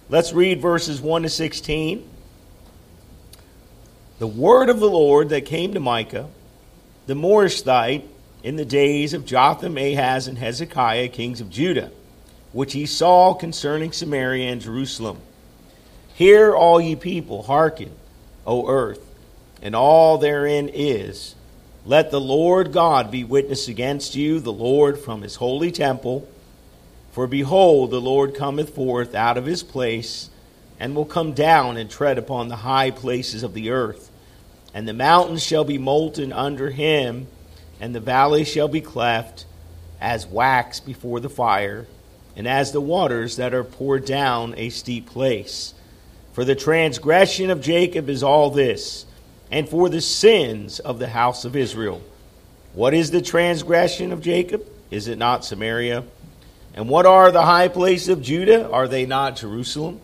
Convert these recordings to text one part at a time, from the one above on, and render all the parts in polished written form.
Let's read verses 1 to 16. The word of the Lord that came to Micah, the Moreshthite, in the days of Jotham, Ahaz, and Hezekiah, kings of Judah, which he saw concerning Samaria and Jerusalem. Hear, all ye people, hearken, O earth, and all therein is. Let the Lord God be witness against you, the Lord from his holy temple. For behold, the Lord cometh forth out of his place, and will come down and tread upon the high places of the earth. And the mountains shall be molten under him, and the valleys shall be cleft as wax before the fire, and as the waters that are poured down a steep place. For the transgression of Jacob is all this, and for the sins of the house of Israel. What is the transgression of Jacob? Is it not Samaria? And what are the high places of Judah? Are they not Jerusalem?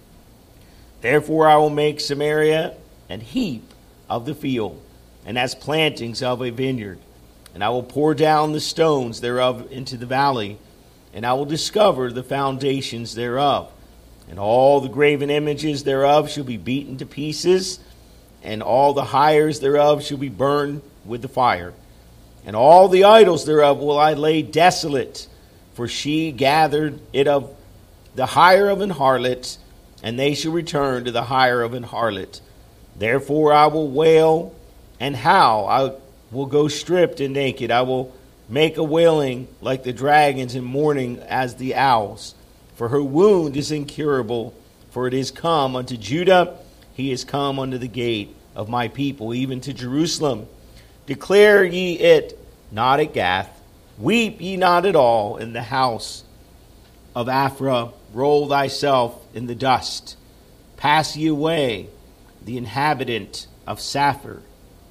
Therefore I will make Samaria an heap of the field, and as plantings of a vineyard. And I will pour down the stones thereof into the valley, and I will discover the foundations thereof. And all the graven images thereof shall be beaten to pieces, and all the hires thereof shall be burned with the fire. And all the idols thereof will I lay desolate, for she gathered it of the hire of an harlot, and they shall return to the hire of an harlot. Therefore I will wail and howl. I will go stripped and naked. I will make a wailing like the dragons, and mourning as the owls. For her wound is incurable, for it is come unto Judah, he is come unto the gate of my people, even to Jerusalem. Declare ye it not at Gath, weep ye not at all in the house of Aphrah. Roll thyself in the dust. Pass ye away, the inhabitant of Saphir,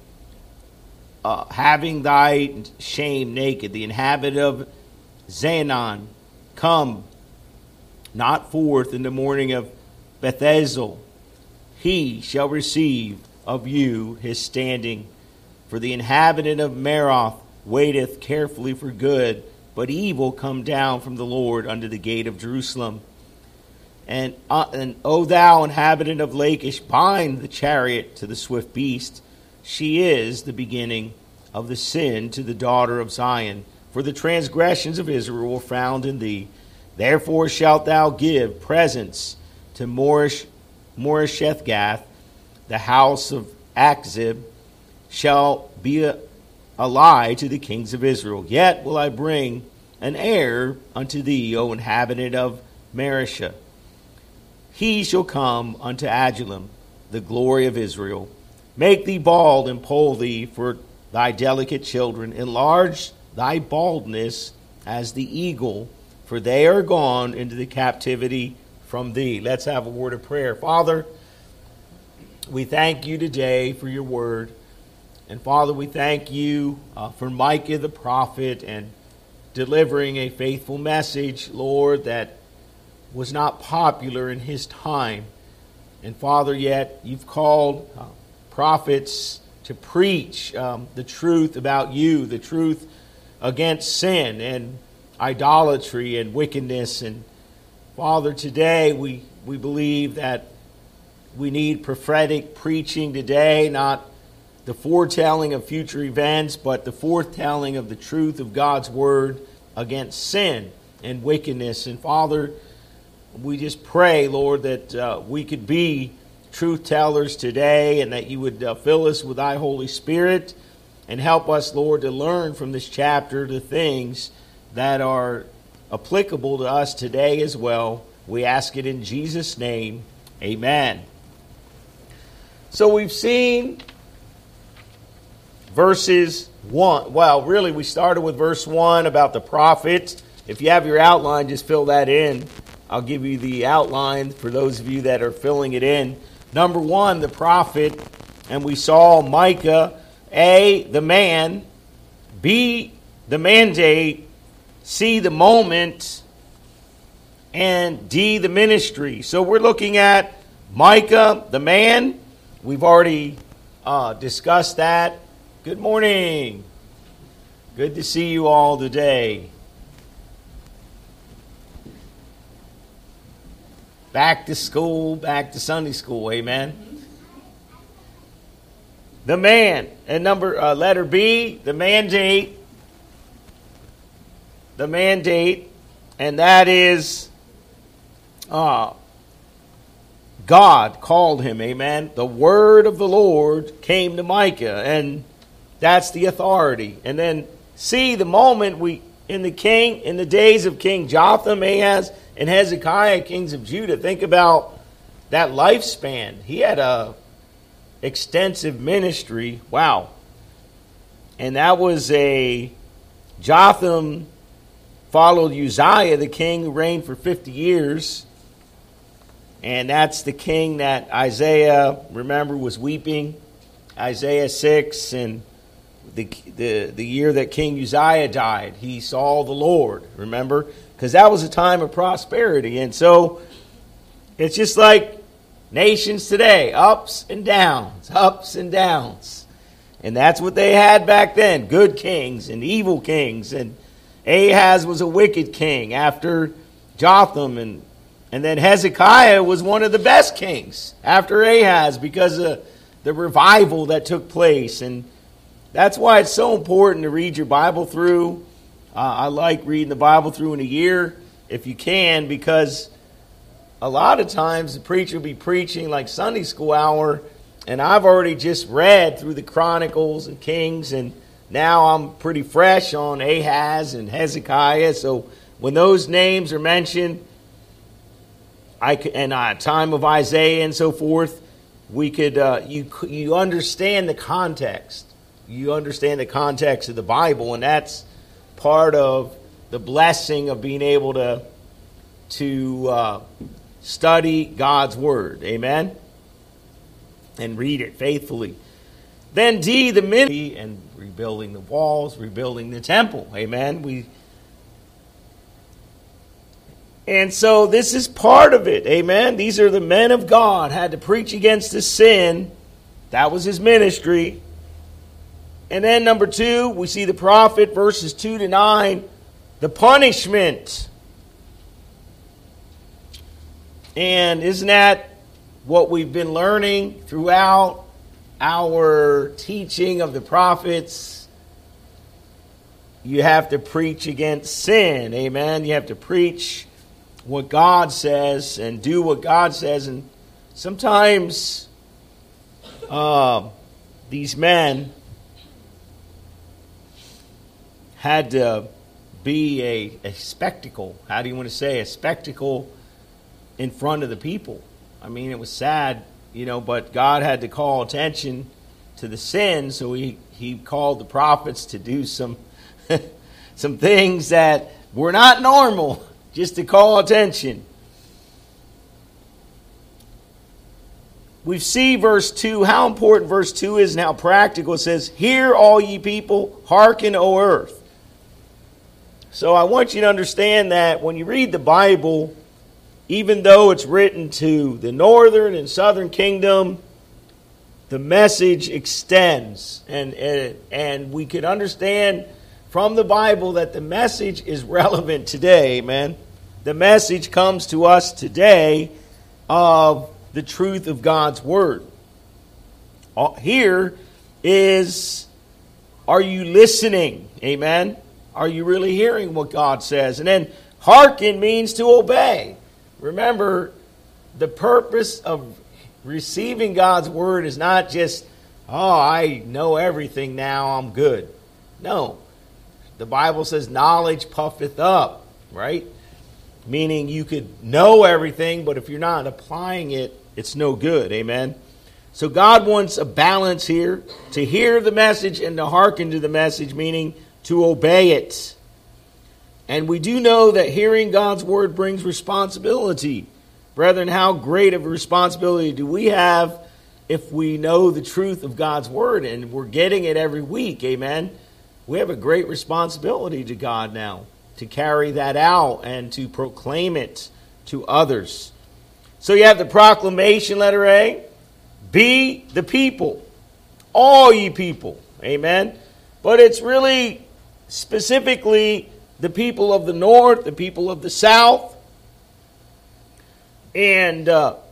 having thy shame naked. The inhabitant of Zaanan, come not forth in the morning of Bethesel. He shall receive of you his standing. For the inhabitant of Maroth waiteth carefully for good, but evil come down from the Lord unto the gate of Jerusalem. And O thou inhabitant of Lachish, bind the chariot to the swift beast. She is the beginning of the sin to the daughter of Zion. For the transgressions of Israel were found in thee. Therefore shalt thou give presents to Moresheth-Gath. The house of Achzib shall be a lie to the kings of Israel. Yet will I bring an heir unto thee, O inhabitant of Mareshah. He shall come unto Adullam, the glory of Israel. Make thee bald and poll thee for thy delicate children. Enlarge thy baldness as the eagle, for they are gone into the captivity from thee. Let's have a word of prayer. Father, we thank you today for your word. And Father, we thank you for Micah the prophet and delivering a faithful message, Lord, that was not popular in his time. And Father, yet you've called prophets to preach the truth about you, the truth against sin and idolatry and wickedness. And Father, today we believe that we need prophetic preaching today, not the foretelling of future events, but the foretelling of the truth of God's word against sin and wickedness. And Father, we just pray, Lord, that we could be truth tellers today, and that you would fill us with thy Holy Spirit and help us, Lord, to learn from this chapter the things that are applicable to us today as well. We ask it in Jesus' name. Amen. So we've seen verses 1. Well, really, we started with verse 1 about the prophet. If you have your outline, just fill that in. I'll give you the outline for those of you that are filling it in. Number 1, the prophet. And we saw Micah, A, the man, B, the mandate, C, the moment, and D, the ministry. So we're looking at Micah, the man. We've already discussed that. Good morning. Good to see you all today. Back to school, back to Sunday school, amen. The man, and letter B, the mandate, and that is God called him, amen. The word of the Lord came to Micah, and that's the authority. And then see the moment in the days of King Jotham, Ahaz, and Hezekiah, kings of Judah. Think about that lifespan. He had a extensive ministry. Wow. And that was Jotham followed Uzziah, the king who reigned for 50 years. And that's the king that Isaiah, remember, was weeping. Isaiah 6, and the year that King Uzziah died, he saw the Lord, remember? Because that was a time of prosperity. And so it's just like nations today, ups and downs, ups and downs. And that's what they had back then, good kings and evil kings. And Ahaz was a wicked king after Jotham, and then Hezekiah was one of the best kings after Ahaz because of the revival that took place. And that's why it's so important to read your Bible through. I like reading the Bible through in a year if you can, because a lot of times the preacher will be preaching like Sunday school hour, and I've already just read through the Chronicles and Kings, and now I'm pretty fresh on Ahaz and Hezekiah. So when those names are mentioned, time of Isaiah and so forth, we could you understand the context. You understand the context of the Bible, and that's part of the blessing of being able to study God's Word. Amen? And read it faithfully. Then D, the ministry, and rebuilding the walls, rebuilding the temple. Amen? And so this is part of it. Amen? These are the men of God, had to preach against the sin. That was his ministry. And then number 2, we see the prophet, verses 2 to 9, the punishment. And isn't that what we've been learning throughout our teaching of the prophets? You have to preach against sin, amen? You have to preach what God says and do what God says. And sometimes these men had to be a spectacle. How do you want to say? A spectacle in front of the people. I mean, it was sad, but God had to call attention to the sin, so he called the prophets to do some some things that were not normal, just to call attention. We see verse 2, how important verse 2 is and how practical. It says, "Hear all ye people, hearken, O earth." So I want you to understand that when you read the Bible, even though it's written to the northern and southern kingdom, the message extends. And we can understand from the Bible that the message is relevant today, amen. The message comes to us today of the truth of God's Word. Here is, are you listening? Amen. Are you really hearing what God says? And then hearken means to obey. Remember, the purpose of receiving God's Word is not just, I know everything now, I'm good. No. The Bible says knowledge puffeth up, right? Meaning you could know everything, but if you're not applying it, it's no good. Amen? So God wants a balance here, to hear the message and to hearken to the message, meaning to obey it. And we do know that hearing God's Word brings responsibility. Brethren, how great of a responsibility do we have if we know the truth of God's Word and we're getting it every week, amen? We have a great responsibility to God now to carry that out and to proclaim it to others. So you have the proclamation, letter A. B, the people. All ye people, amen? But it's really specifically the people of the north, the people of the south. And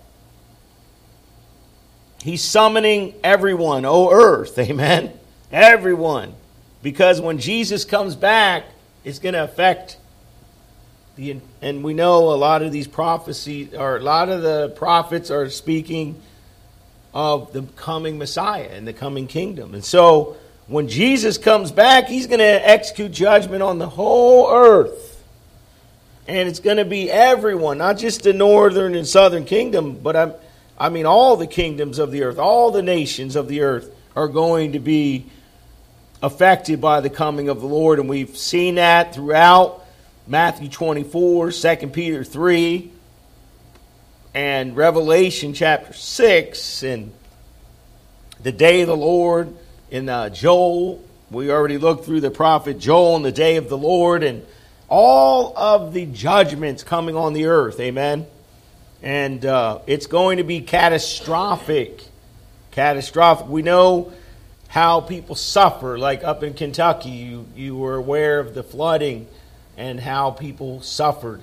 he's summoning everyone, O earth, amen? Everyone. Because when Jesus comes back, it's going to affect and we know a lot of these prophecies, or a lot of the prophets are speaking of the coming Messiah and the coming kingdom. And so when Jesus comes back, he's going to execute judgment on the whole earth. And it's going to be everyone, not just the northern and southern kingdom, but I mean all the kingdoms of the earth, all the nations of the earth are going to be affected by the coming of the Lord. And we've seen that throughout Matthew 24, 2 Peter 3, and Revelation chapter 6, and the day of the Lord in Joel. We already looked through the prophet Joel and the day of the Lord, and all of the judgments coming on the earth. Amen. And it's going to be catastrophic. Catastrophic. We know how people suffer, like up in Kentucky. You were aware of the flooding and how people suffered,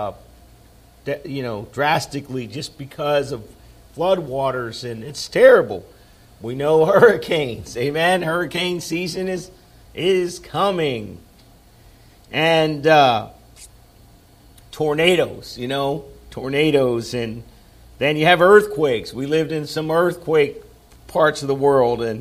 drastically just because of floodwaters, and it's terrible. We know hurricanes, amen. Hurricane season is coming, and tornadoes, tornadoes, and then you have earthquakes. We lived in some earthquake parts of the world, and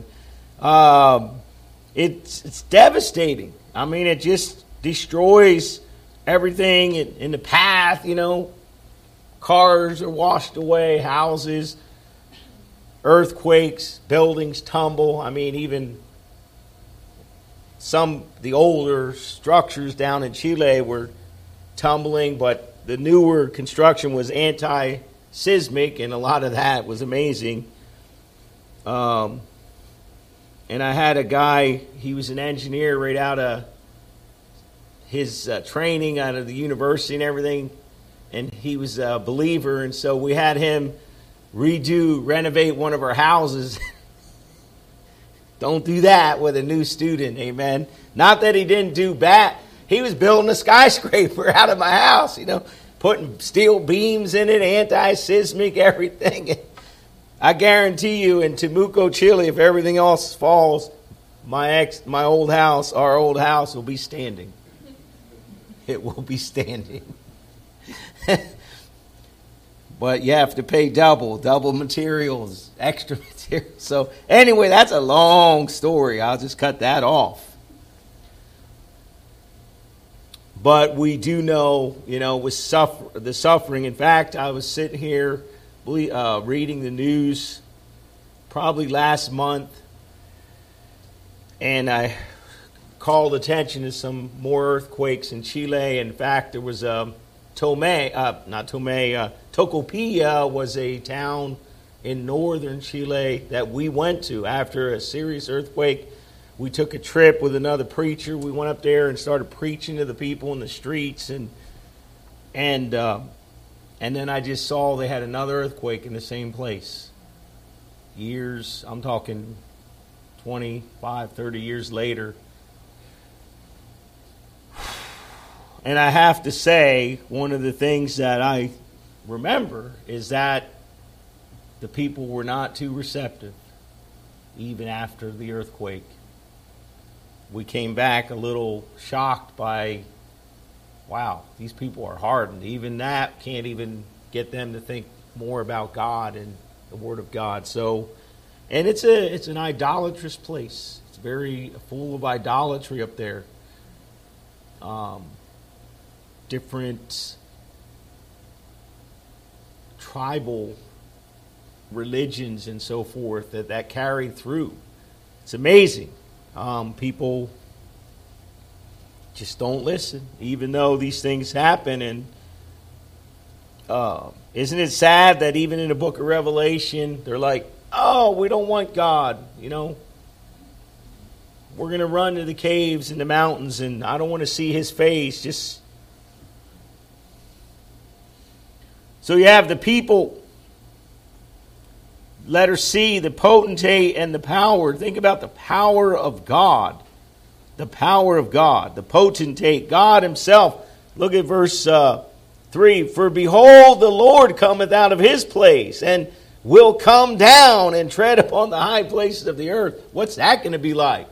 it's devastating. I mean, it just destroys everything in the path, Cars are washed away, houses, earthquakes, buildings tumble. I mean, even the older structures down in Chile were tumbling, but the newer construction was anti-seismic, and a lot of that was amazing. And I had a guy, he was an engineer right out of his training out of the university and everything, and he was a believer, and so we had him renovate one of our houses. Don't do that with a new student, amen. Not that he didn't do bad. He was building a skyscraper out of my house, putting steel beams in it, anti-seismic, everything. I guarantee you, in Temuco, Chile, if everything else falls, our old house will be standing. It will be standing. But you have to pay double materials, extra materials. So anyway, that's a long story. I'll just cut that off. But we do know, with the suffering. In fact, I was sitting here reading the news probably last month, and I called attention to some more earthquakes in Chile. In fact, there was Tocopilla was a town in northern Chile that we went to after a serious earthquake. We took a trip with another preacher. We went up there and started preaching to the people in the streets, and then I just saw they had another earthquake in the same place. I'm talking 25, 30 years later. And I have to say, one of the things that I remember is that the people were not too receptive, even after the earthquake. We came back a little shocked by, wow, these people are hardened. Even that can't even get them to think more about God and the Word of God. So, and it's an idolatrous place. It's very full of idolatry up there. Different tribal religions and so forth that carry through. It's amazing. People just don't listen, even though these things happen. And isn't it sad that even in the book of Revelation, they're like, oh, we don't want God, We're going to run to the caves and the mountains, and I don't want to see his face. So you have the people, letter C, the potentate and the power. Think about the power of God. The power of God, the potentate, God himself. Look at verse 3 3, for behold, the Lord cometh out of his place, and will come down and tread upon the high places of the earth. What's that going to be like?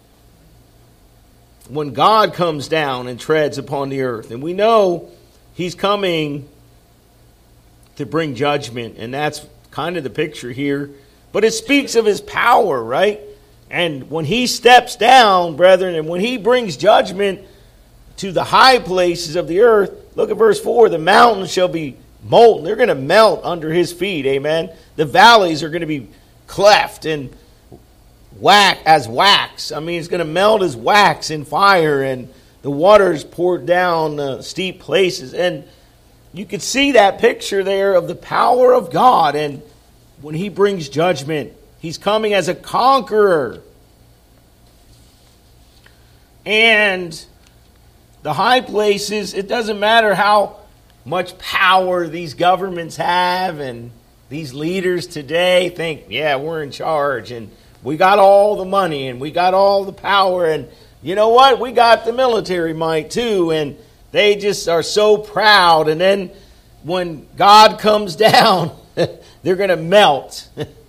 When God comes down and treads upon the earth. And we know he's coming to bring judgment, and that's kind of the picture here. But it speaks of his power, right? And when he steps down, brethren, and when he brings judgment to the high places of the earth, look at verse 4, the mountains shall be molten. They're going to melt under his feet, amen? The valleys are going to be cleft and as wax. I mean, it's going to melt as wax in fire, and the waters poured down steep places. And you can see that picture there of the power of God. And when he brings judgment, he's coming as a conqueror. And the high places, it doesn't matter how much power these governments have, and these leaders today think, yeah, we're in charge, and we got all the money, and we got all the power, and you know what? We got the military might too, and they just are so proud. And then when God comes down, they're going to melt.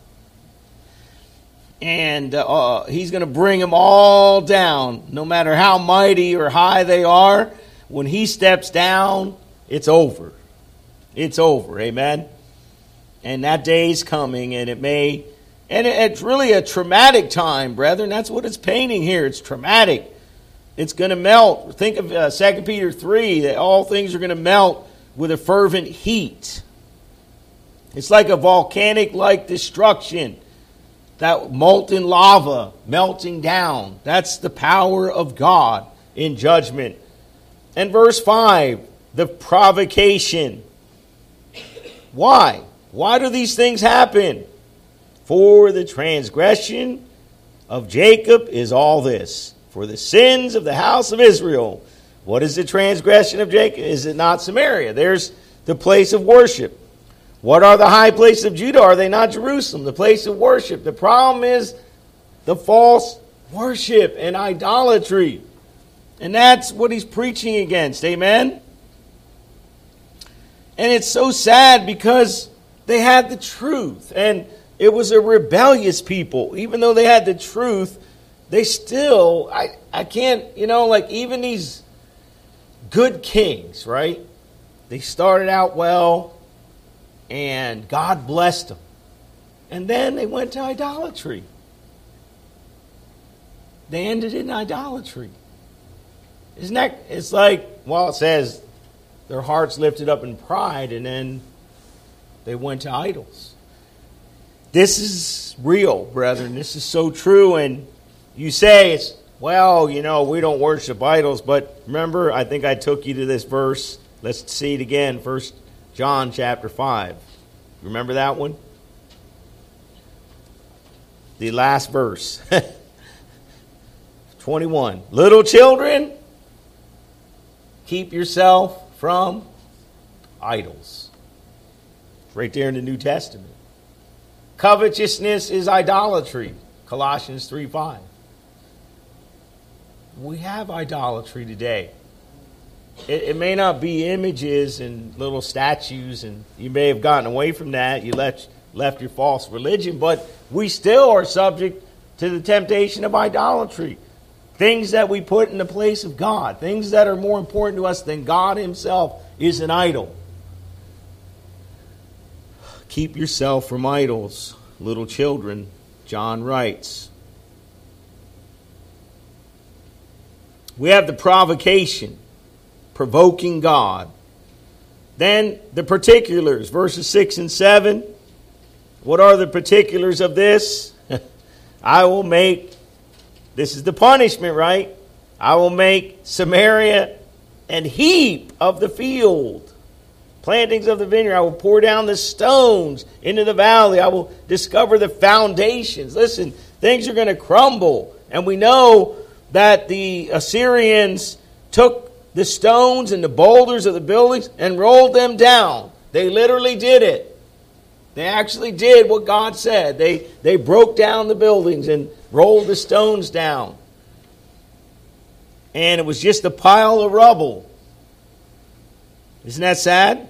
And he's going to bring them all down. No matter how mighty or high they are, when he steps down, it's over. It's over. Amen? And that day is coming, and it's really a traumatic time, brethren. That's what it's painting here. It's traumatic. It's going to melt. Think of 2 Peter 3, that all things are going to melt with a fervent heat. It's like a volcanic-like destruction. That molten lava melting down. That's the power of God in judgment. And verse 5, the provocation. Why? Why do these things happen? For the transgression of Jacob is all this. For the sins of the house of Israel. What is the transgression of Jacob? Is it not Samaria? There's the place of worship. What are the high places of Judah? Are they not Jerusalem, the place of worship? The problem is the false worship and idolatry. And that's what he's preaching against. Amen? And it's so sad because they had the truth. And it was a rebellious people. Even though they had the truth, they still, I can't, like even these good kings, right? They started out well. And God blessed them. And then they went to idolatry. They ended in idolatry. Isn't that, it's like, well, it says their hearts lifted up in pride, and then they went to idols. This is real, brethren. This is so true. And you say, well, we don't worship idols. But remember, I think I took you to this verse. Let's see it again. 1 John chapter 5. Remember that one? The last verse. 21. Little children, keep yourself from idols. It's right there in the New Testament. Covetousness is idolatry. Colossians 3:5. We have idolatry today. It may not be images and little statues, and you may have gotten away from that. You left your false religion, but we still are subject to the temptation of idolatry. Things that we put in the place of God, things that are more important to us than God himself, is an idol. Keep yourself from idols, little children, John writes. We have the provocation. Provoking God. Then the particulars, verses 6 and 7. What are the particulars of this? I will make, this is the punishment, right? I will make Samaria an heap of the field, plantings of the vineyard. I will pour down the stones into the valley. I will discover the foundations. Listen, things are going to crumble. And we know that the Assyrians took the stones and the boulders of the buildings and rolled them down. They literally did it. They actually did what God said. They broke down the buildings and rolled the stones down. And it was just a pile of rubble. Isn't that sad?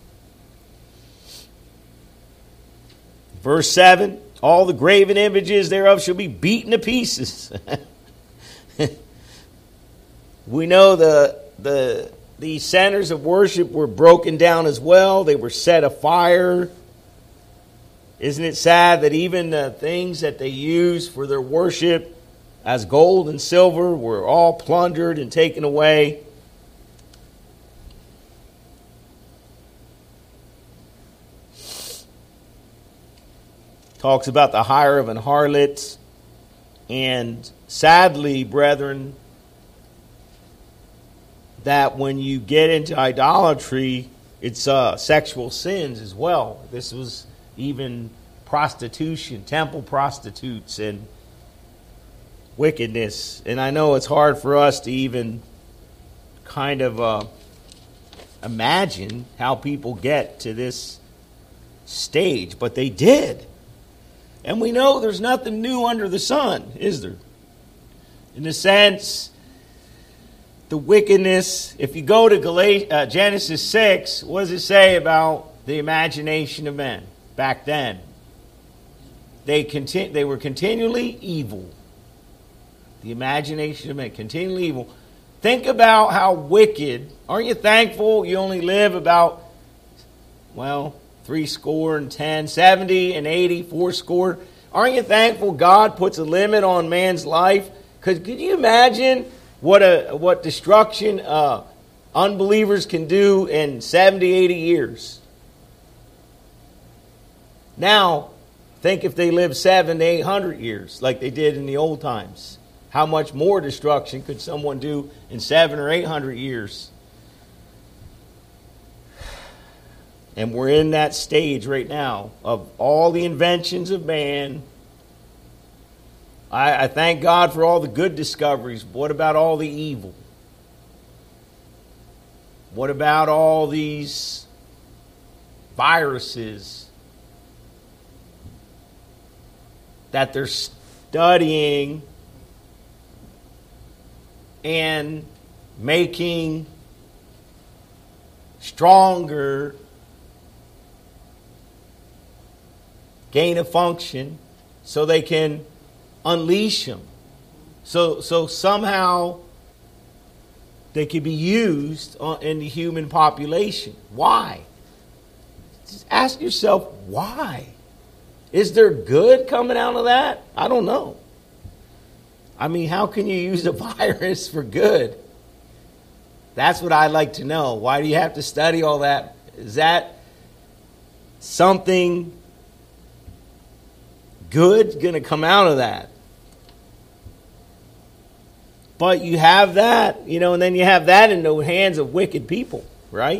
Verse 7, all the graven images thereof shall be beaten to pieces. We know the centers of worship were broken down as well. They were set afire. Isn't it sad that even the things that they used for their worship as gold and silver were all plundered and taken away? Talks about the hire of an harlot. And sadly, brethren, that when you get into idolatry, it's sexual sins as well. This was even prostitution, temple prostitutes, and wickedness. And I know it's hard for us to even kind of imagine how people get to this stage, but they did. And we know there's nothing new under the sun, is there? In a sense, the wickedness, if you go to Genesis 6, what does it say about the imagination of men back then? They were continually evil. The imagination of men, continually evil. Think about how wicked. Aren't you thankful you only live about, 70 and 80, 80. Aren't you thankful God puts a limit on man's life? Because could you imagine what destruction unbelievers can do in 70, 80 years? Now, think if they live 700 to 800 years like they did in the old times. How much more destruction could someone do in 700 or 800 years? And we're in that stage right now of all the inventions of man. I thank God for all the good discoveries. But what about all the evil? What about all these viruses that they're studying and making stronger, gain of function, so they can unleash them. So somehow they can be used in the human population. Why? Just ask yourself, why? Is there good coming out of that? I don't know. I mean, how can you use a virus for good? That's what I'd like to know. Why do you have to study all that? Is that something good going to come out of that? But you have that, and then you have that in the hands of wicked people, right?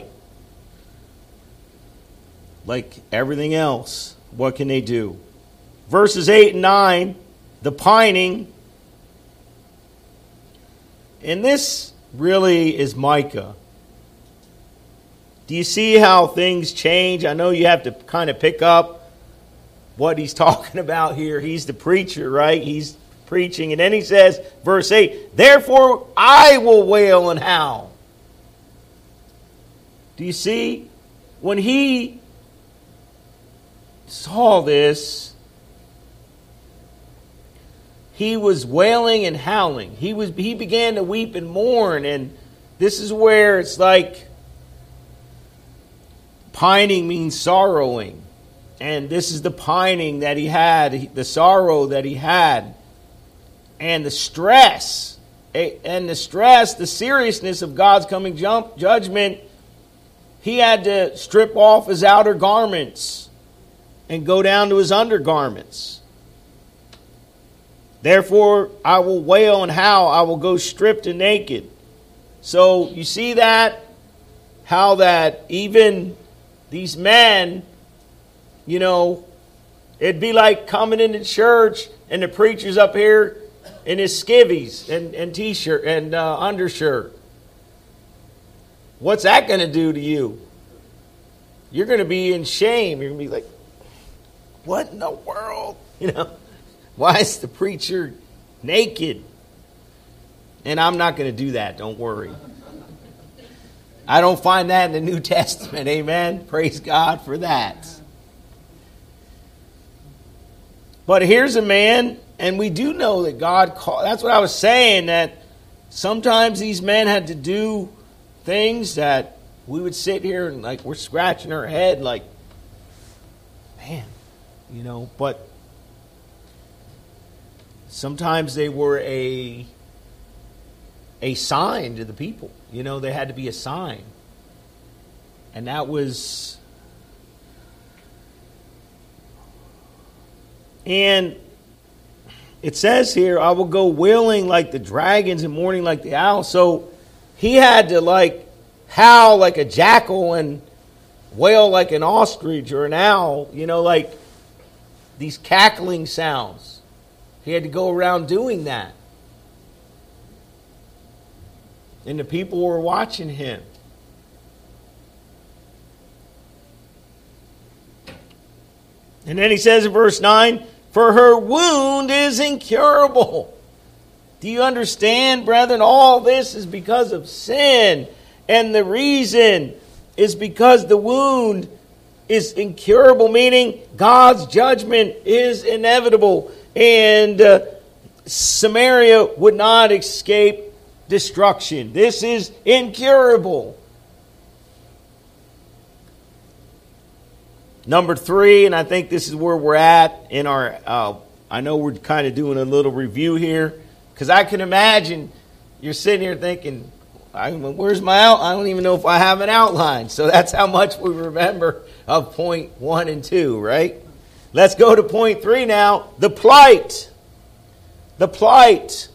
Like everything else, what can they do? Verses 8 and 9, the pining. And this really is Micah. Do you see how things change? I know you have to kind of pick up what he's talking about here. He's the preacher, right? He's preaching. And then he says, verse 8, therefore I will wail and howl. Do you see? When he saw this, he was wailing and howling. He began to weep and mourn. And this is where it's like pining means sorrowing. And this is the pining that he had, the sorrow that he had. And the stress, the seriousness of God's coming judgment. He had to strip off his outer garments and go down to his undergarments. Therefore, I will wail and howl. I will go stripped and naked. So you see that? How that even these men, it'd be like coming into church and the preacher's up here in his skivvies and t-shirt and undershirt. What's that going to do to you? You're going to be in shame. You're going to be like, what in the world? Why is the preacher naked? And I'm not going to do that, don't worry. I don't find that in the New Testament. Amen. Praise God for that. But here's a man, and we do know that God called. That's what I was saying, that sometimes these men had to do things that we would sit here and like we're scratching our head like, man, but sometimes they were a sign to the people. They had to be a sign. And that was... And it says here, I will go wailing like the dragons and mourning like the owl. So he had to howl like a jackal and wail like an ostrich or an owl. Like these cackling sounds. He had to go around doing that. And the people were watching him. And then he says in verse 9, for her wound is incurable. Do you understand, brethren? All this is because of sin. And the reason is because the wound is incurable, meaning God's judgment is inevitable. And Samaria would not escape destruction. This is incurable. Number 3, and I think this is where we're at in our, I know we're kind of doing a little review here, because I can imagine you're sitting here thinking, where's my outline? I don't even know if I have an outline. So that's how much we remember of point 1 and 2, right? Let's go to point 3 now, the plight. The plight.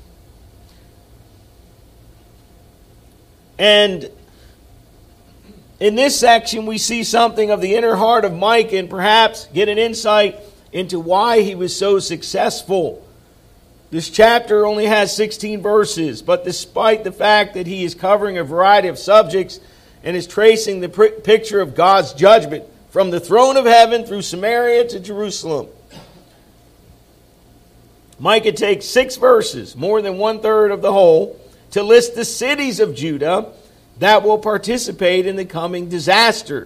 And in this section, we see something of the inner heart of Micah and perhaps get an insight into why he was so successful. This chapter only has 16 verses, but despite the fact that he is covering a variety of subjects and is tracing the picture of God's judgment from the throne of heaven through Samaria to Jerusalem, Micah takes 6 verses, more than 1/3 of the whole, to list the cities of Judah that will participate in the coming disaster.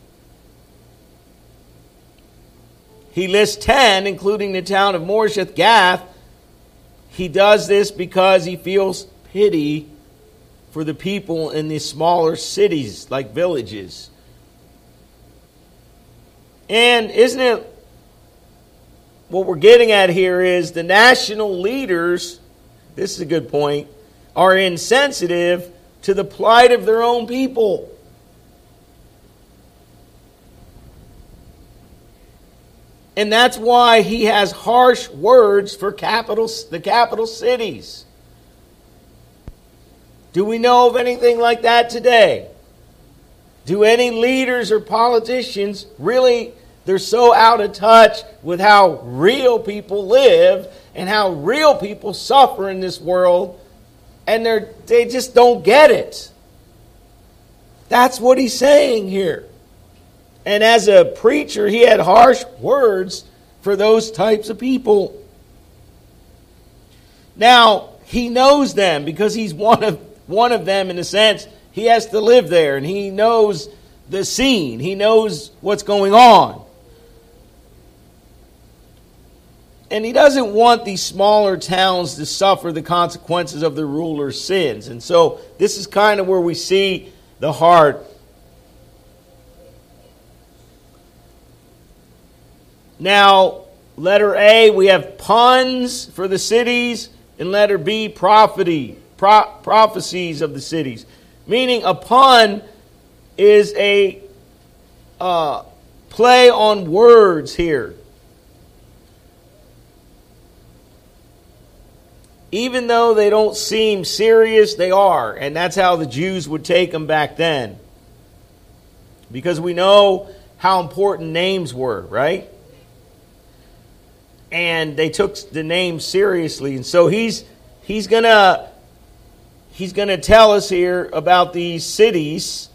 He lists 10, including the town of Moresheth Gath. He does this because he feels pity for the people in these smaller cities, like villages. And isn't it, what we're getting at here is the national leaders, this is a good point, are insensitive to the plight of their own people. And that's why he has harsh words for the capital cities. Do we know of anything like that today? Do any leaders or politicians really, they're so out of touch with how real people live and how real people suffer in this world, and they just don't get it. That's what he's saying here. And as a preacher, he had harsh words for those types of people. Now, he knows them because he's one of them in a sense. He has to live there, and he knows the scene. He knows what's going on. And he doesn't want these smaller towns to suffer the consequences of their rulers' sins. And so this is kind of where we see the heart. Now, letter A, we have puns for the cities. And letter B, prophecies of the cities. Meaning a pun is a play on words here. Even though they don't seem serious, they are. And that's how the Jews would take them back then. Because we know how important names were, right? And they took the name seriously. And so he's gonna tell us here about these cities.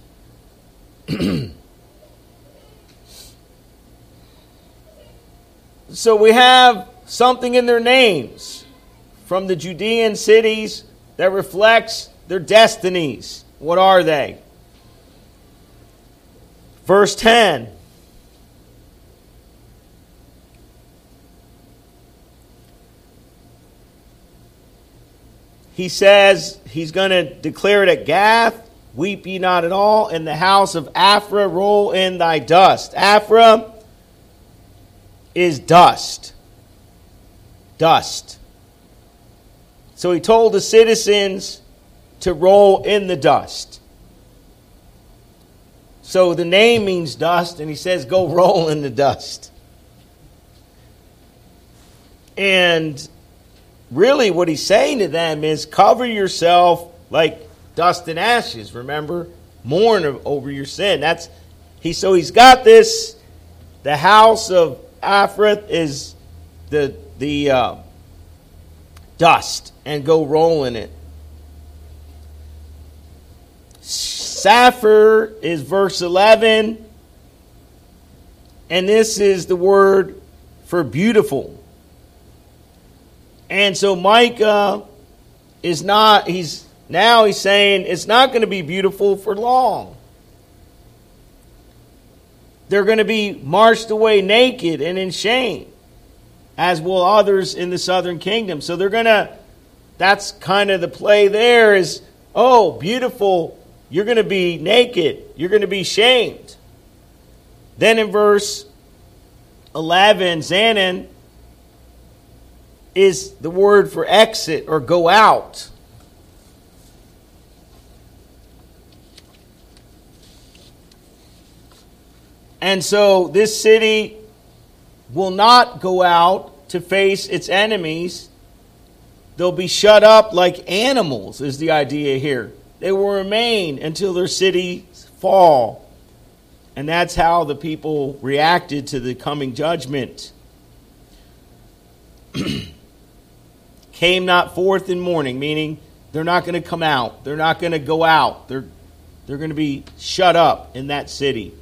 So we have something in their names from the Judean cities that reflects their destinies. What are they? Verse 10. He says he's going to declare it at Gath, weep ye not at all. In the house of Aphrah, roll in thy dust. Aphrah is dust. Dust. So he told the citizens to roll in the dust. So the name means dust, and he says, go roll in the dust. And really what he's saying to them is cover yourself like dust and ashes. Remember? Mourn over your sin. So he's got this. The house of Aphrah is the dust, and go roll in it. Sapphire is verse 11, and this is the word for beautiful. And so Micah he's saying it's not going to be beautiful for long. They're going to be marched away naked and in shame, as will others in the southern kingdom. So that's kind of the play there is, oh, beautiful, you're going to be naked, you're going to be shamed. Then in verse 11, Zanan is the word for exit or go out. And so this city will not go out to face its enemies. They'll be shut up like animals, is the idea here. They will remain until their cities fall. And that's how the people reacted to the coming judgment. Came not forth in mourning, meaning they're not going to come out. They're not going to go out. They're going to be shut up in that city.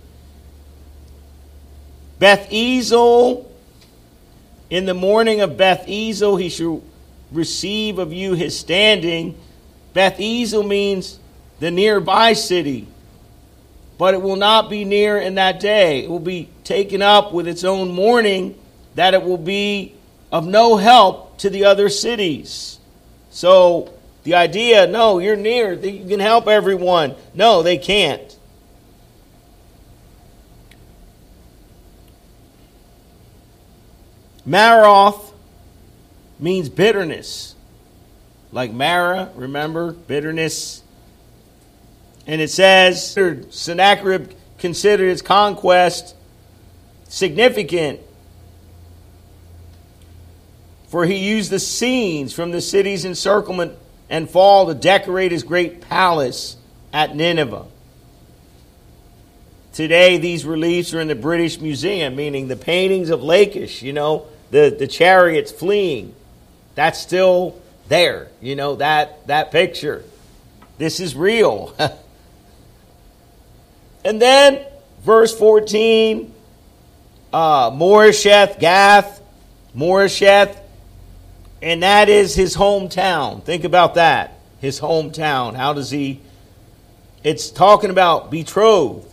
Beth Ezel, in the morning of Beth Ezel, he shall receive of you his standing. Beth Ezel means the nearby city. But it will not be near in that day. It will be taken up with its own mourning, that it will be of no help to the other cities. So the idea, no, you're near, you can help everyone. No, they can't. Maroth means bitterness. Like Mara, remember? Bitterness. And it says, Sennacherib considered its conquest significant, for he used the scenes from the city's encirclement and fall to decorate his great palace at Nineveh. Today, these reliefs are in the British Museum, meaning the paintings of Lachish, the chariots fleeing. That's still there, that picture. This is real. And then, verse 14, Moresheth, Gath, Moresheth, and that is his hometown. Think about that. His hometown. How does it's talking about betrothed.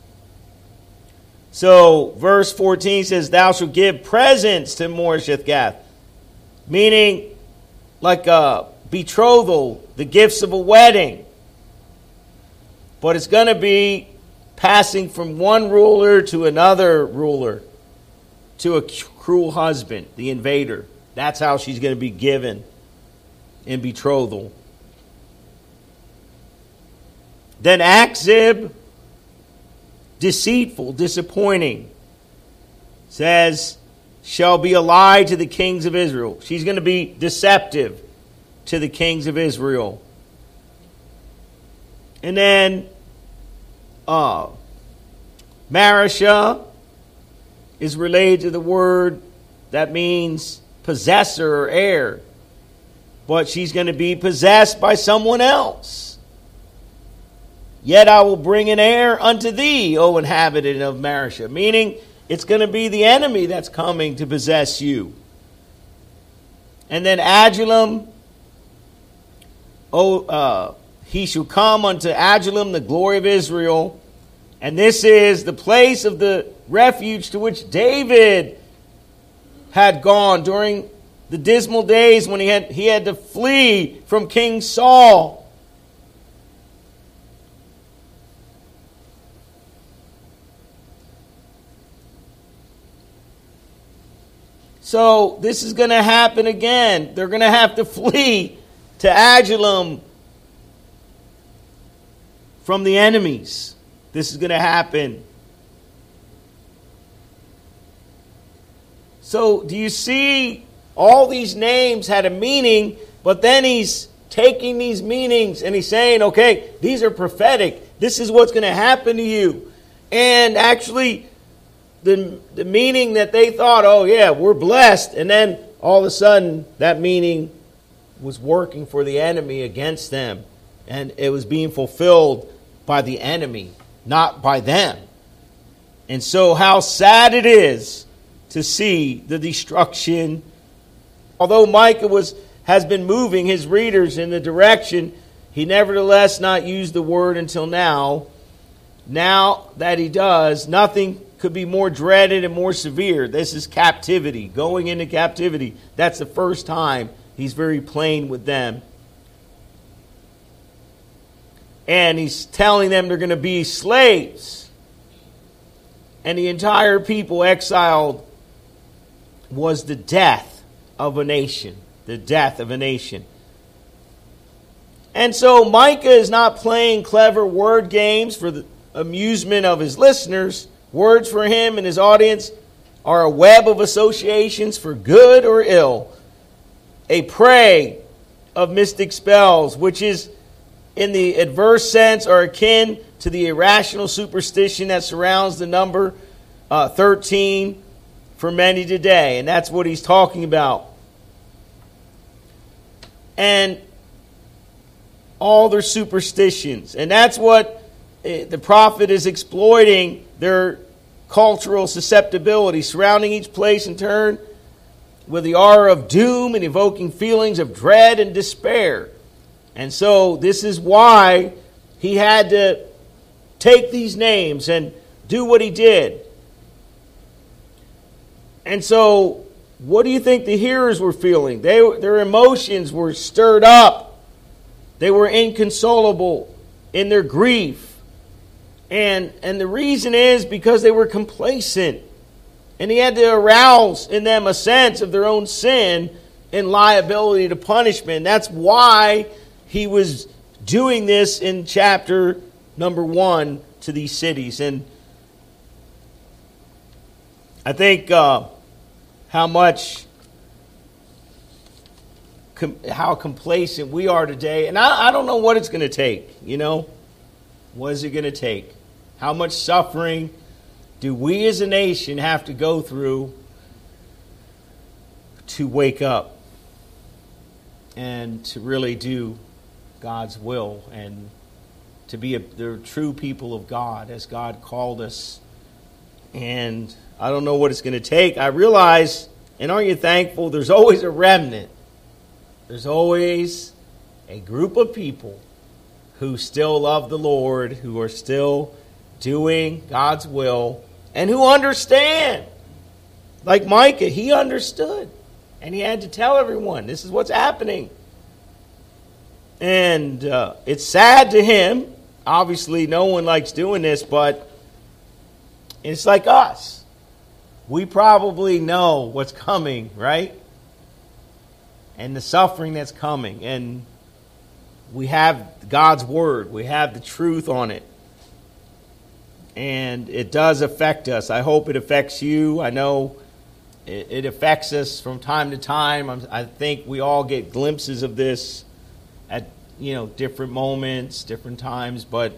So, verse 14 says, thou shalt give presents to Moresheth Gath. Meaning, like a betrothal, the gifts of a wedding. But it's going to be passing from one ruler to another ruler, to a cruel husband, the invader. That's how she's going to be given in betrothal. Then Achzib, deceitful, disappointing, says, shall be a lie to the kings of Israel. She's going to be deceptive to the kings of Israel. And then Mareshah is related to the word that means possessor or heir. But she's going to be possessed by someone else. Yet I will bring an heir unto thee, O inhabitant of Mareshah. Meaning, it's going to be the enemy that's coming to possess you. And then Adullam, he shall come unto Adullam, the glory of Israel, And this is the place of the refuge to which David had gone during the dismal days when he had to flee from King Saul. So this is going to happen again. They're going to have to flee to Adullam from the enemies. This is going to happen. So do you see, all these names had a meaning, but then he's taking these meanings and he's saying, okay, these are prophetic. This is what's going to happen to you. And actually, the meaning that they thought, oh yeah, we're blessed. And then all of a sudden, that meaning was working for the enemy against them. And it was being fulfilled by the enemy, not by them. And so how sad it is to see the destruction. Although Micah has been moving his readers in the direction, he nevertheless not used the word until now. Now that he does, nothing could be more dreaded and more severe. This is captivity, going into captivity. That's the first time he's very plain with them. And he's telling them they're going to be slaves. And the entire people exiled was the death of a nation. The death of a nation. And so Micah is not playing clever word games for the amusement of his listeners. Words for him and his audience are a web of associations for good or ill. A prey of mystic spells, which is in the adverse sense are akin to the irrational superstition that surrounds the number 13 for many today. And that's what he's talking about. And all their superstitions. And that's what the prophet is exploiting, their cultural susceptibility, surrounding each place in turn with the aura of doom and evoking feelings of dread and despair. And so this is why he had to take these names and do what he did. And so what do you think the hearers were feeling? Their emotions were stirred up. They were inconsolable in their grief. And the reason is because they were complacent. And he had to arouse in them a sense of their own sin and liability to punishment. That's why he was doing this in chapter number 1 to these cities. And I think how complacent we are today. And I don't know what it's going to take, What is it going to take? How much suffering do we as a nation have to go through to wake up and to really do God's will and to be the true people of God as God called us? And I don't know what it's going to take. I realize, and aren't you thankful, there's always a remnant. There's always a group of people who still love the Lord, who are still doing God's will, and who understand. Like Micah, he understood. And he had to tell everyone, this is what's happening. And it's sad to him. Obviously, no one likes doing this, but it's like us. We probably know what's coming, right? And the suffering that's coming. And we have God's word. We have the truth on it. And it does affect us. I hope it affects you. I know it affects us from time to time. I think we all get glimpses of this at different moments, different times. But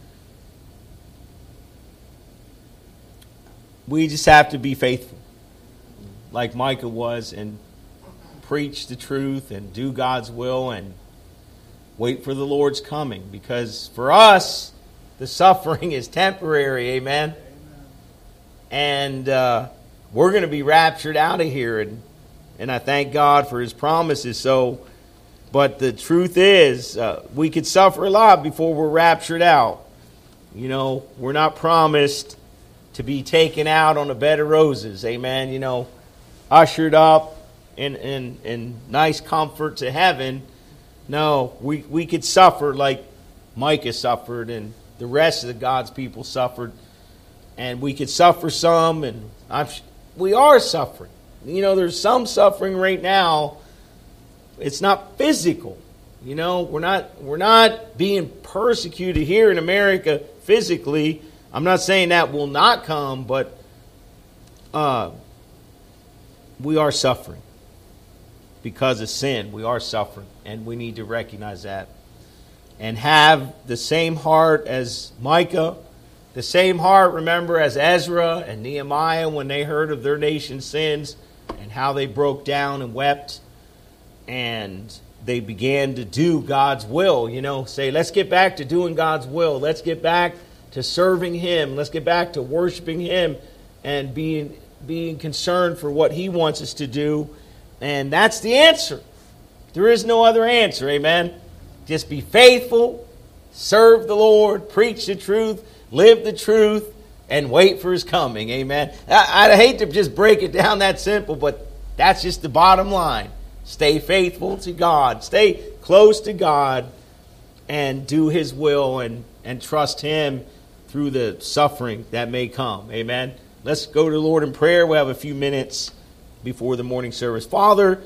we just have to be faithful, like Micah was, and preach the truth and do God's will and wait for the Lord's coming. Because for us, the suffering is temporary, amen? And we're going to be raptured out of here. And I thank God for His promises. But the truth is, we could suffer a lot before we're raptured out. You know, we're not promised to be taken out on a bed of roses. Amen. You know, ushered up in nice comfort to heaven. No, we could suffer like Micah suffered and the rest of the God's people suffered. And we could suffer some, and we are suffering. You know, there's some suffering right now. It's not physical. You know, we're not being persecuted here in America physically. I'm not saying that will not come, but we are suffering because of sin. We are suffering, and we need to recognize that and have the same heart as Micah, the same heart, remember, as Ezra and Nehemiah when they heard of their nation's sins and how they broke down and wept and they began to do God's will. You know, say, let's get back to doing God's will. Let's get back to serving Him. Let's get back to worshiping Him and being concerned for what He wants us to do. And that's the answer. There is no other answer, amen? Just be faithful, serve the Lord, preach the truth, live the truth, and wait for His coming, amen? I'd hate to just break it down that simple, but that's just the bottom line. Stay faithful to God. Stay close to God and do His will and trust Him through the suffering that may come, amen? Let's go to the Lord in prayer. We'll have a few minutes before the morning service. Father,